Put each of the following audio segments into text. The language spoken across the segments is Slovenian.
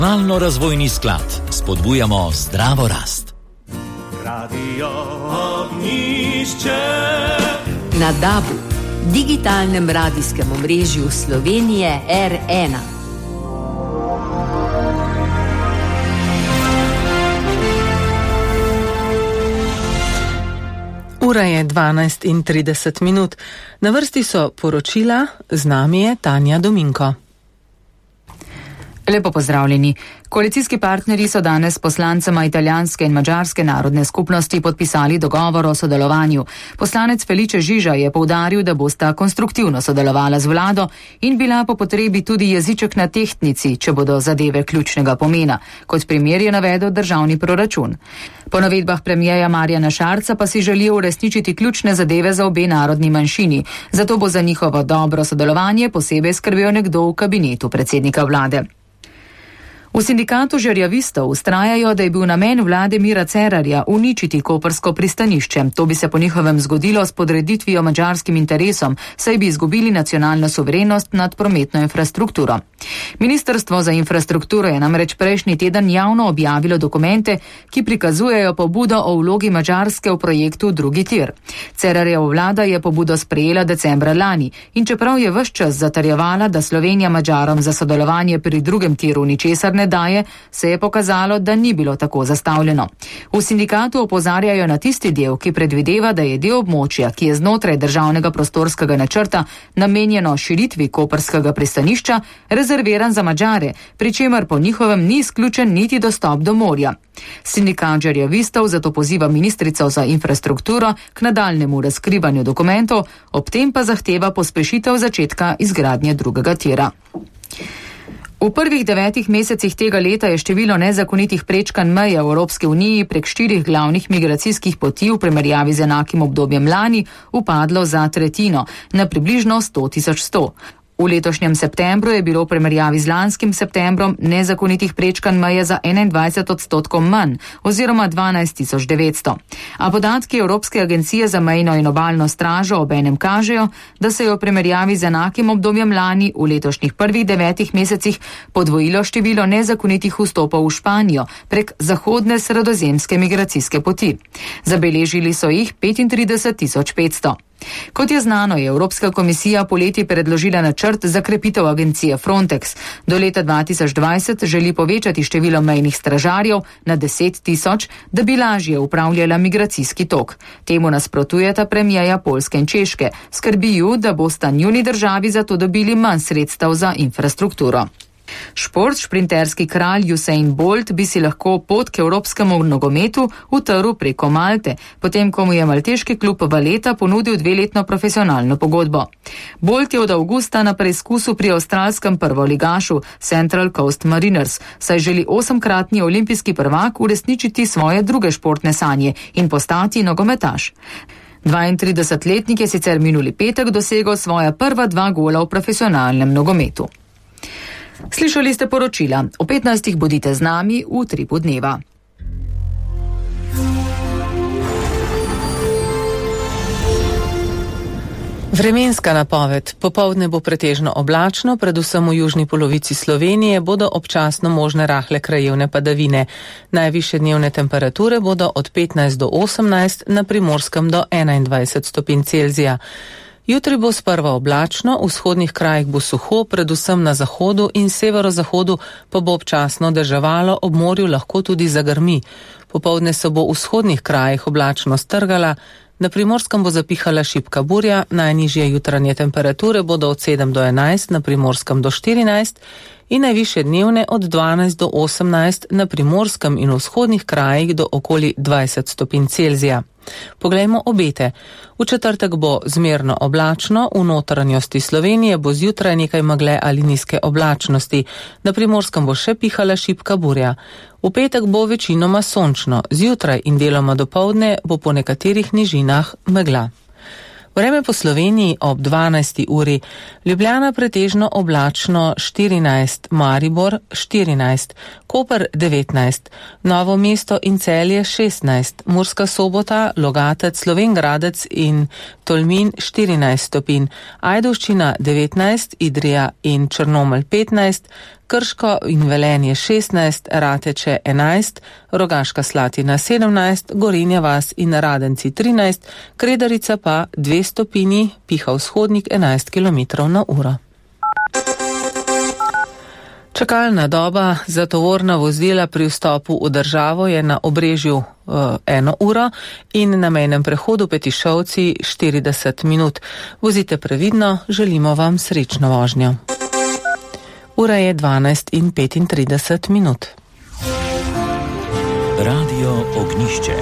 Razvojni sklad. Spodbujamo zdravo rast. Radio Ognjišče. Na DAB-u, digitalnem radijskem omrežju Slovenije R1. Ura je 12:30. Na vrsti so poročila, z nami je Tanja Dominko. Lepo pozdravljeni. Koalicijski partnerji so danes s poslancema italijanske in madžarske narodne skupnosti podpisali dogovor o sodelovanju. Poslanec Felice Žiža je poudaril, da bosta konstruktivno sodelovala z vlado in bila po potrebi tudi jeziček na tehtnici, če bodo zadeve ključnega pomena. Kot primer je navedel državni proračun. Po navedbah premierja Marjana Šarca pa si želijo uresničiti ključne zadeve za obe narodni manjšini. Zato bo za njihovo dobro sodelovanje posebej skrbel nekdo v kabinetu predsednika vlade. V sindikatu žerjavistov ustrajajo, da je bil namen vlade Mira Cerarja uničiti koprsko pristanišče. To bi se po njihovem zgodilo s podreditvijo madžarskim interesom, saj bi izgubili nacionalno suverenost nad prometno infrastrukturo. Ministrstvo za infrastrukturo je namreč prejšnji teden javno objavilo dokumente, ki prikazujejo pobudo o vlogi Madžarske v projektu drugi tir. Cerarjeva vlada je pobudo sprejela decembra lani in čeprav je ves čas zatrjevala, da Slovenija Madžarom za sodelovanje pri drugem tiru ničesar ne daje, se je pokazalo, da ni bilo tako zastavljeno. V sindikatu opozarjajo na tisti del, ki predvideva, da je del območja, ki je znotraj državnega prostorskega načrta namenjeno širitvi koprskega pristanišča, rezerviran za Madžare, pri čemer po njihovem ni izključen niti dostop do morja. Sindikat žerjavistov zato poziva ministrico za infrastrukturo k nadaljnemu razkrivanju dokumentov, ob tem pa zahteva pospešitev začetka izgradnje drugega tira. V prvih 9 mesecih tega leta je število nezakonitih prečkanj meje v Evropski uniji prek 4 glavnih migracijskih poti v primerjavi z enakim obdobjem lani upadlo za tretjino, na približno 100.100. V letošnjem septembru je bilo v primerjavi z lanskim septembrom nezakonitih prečkanj meje za 21% manj, oziroma 12.900. A podatki Evropske agencije za mejno in obalno stražo obenem kažejo, da se je v primerjavi z enakim obdobjem lani v letošnjih prvih 9 mesecih podvojilo število nezakonitih vstopov v Španijo prek zahodne sredozemske migracijske poti. Zabeležili so jih 35.500. Kot je znano, je Evropska komisija poleti predložila načrt za krepitev agencije Frontex. Do leta 2020 želi povečati število mejnih stražarjev na 10.000, da bi lažje upravljala migracijski tok. Temu nasprotujeta premierja Poljske in Češke. Skrbi ju, da bosta njuni državi zato dobili manj sredstev za infrastrukturo. Šprinterski kralj Usain Bolt bi si lahko pot k evropskemu nogometu utrl preko Malte, potem ko mu je malteški klub Valletta ponudil 2-letno profesionalno pogodbo. Bolt je od avgusta na preizkusu pri avstralskem prvoligašu Central Coast Mariners, saj želi 8-kratni olimpijski prvak uresničiti svoje druge športne sanje in postati nogometaš. 32-letnik je sicer minuli petek dosegel svoja prva 2 gola v profesionalnem nogometu. Slišali ste poročila. O 15. bodite z nami v Tripu dneva. Vremenska napoved. Popoldne bo pretežno oblačno, predvsem v južni polovici Slovenije bodo občasno možne rahle krajevne padavine. Najvišje dnevne temperature bodo od 15 do 18, na Primorskem do 21 stopinj Celzija. Jutri bo sprva oblačno, v vzhodnih krajih bo suho, predvsem na zahodu in severozahodu pa bo občasno deževalo, ob morju lahko tudi zagrmi. Popoldne se bo v vzhodnih krajih oblačno strgala, na Primorskem bo zapihala šibka burja, najnižje jutranje temperature bodo od 7 do 11, na Primorskem do 14 in najvišje dnevne od 12 do 18, na Primorskem in v vzhodnih krajih do okoli 20 stopinj Celzija. Poglejmo obete. V četrtek bo zmerno oblačno, v notranjosti Slovenije bo zjutraj nekaj megle ali nizke oblačnosti, na Primorskem bo še pihala šibka burja. V petek bo večinoma sončno, zjutraj in deloma dopoldne bo po nekaterih nižinah megla. Vreme po Sloveniji ob 12. uri. Ljubljana pretežno oblačno 14, Maribor 14, Koper 19, Novo mesto in Celje 16, Murska Sobota, Logatec, Slovenj Gradec in Tolmin 14 stopinj, Ajdovščina 19, Idrija in Črnomelj 15, Krško in Velenje 16, Rateče 11, Rogaška Slatina 17, Gorenja vas in Radenci 13, Kredarica pa 2 stopinji, piha vzhodnik 11 km/h. Čakalna doba za tovorna vozila pri vstopu v državo je na Obrežju 1 uro in na mejnem prehodu Petišovci 40 minut. Vozite previdno, želimo vam srečno vožnjo. Ura je 12:35. Radio Ognjišče.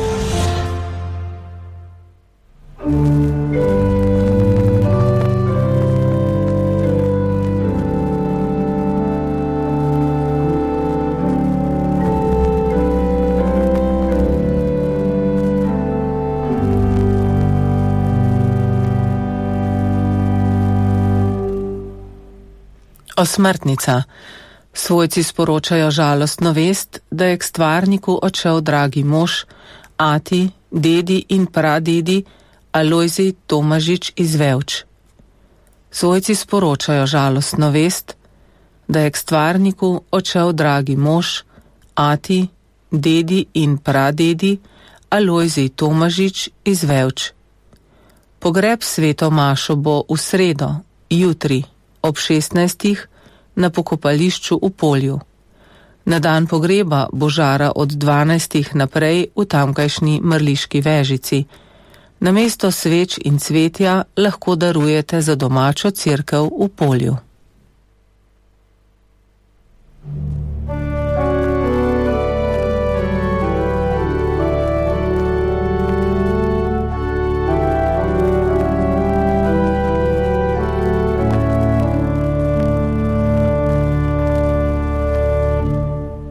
Osmrtnica. Svojci sporočajo žalostno vest, da je k stvarniku odšel dragi mož, ati, dedi in pradedi Alojzij Tomažič iz Vevč. Svojci sporočajo žalostno vest, da je k stvarniku odšel dragi mož, ati, dedi in pradedi Alojzij Tomažič iz Vevč. Pogreb sveto mašo bo v sredo, jutri, ob 16. na pokopališču v Polju. Na dan pogreba bo žara od 12. naprej v tamkajšnji Mrliški Vežici. Namesto sveč in cvetja lahko darujete za domačo cerkev v Polju.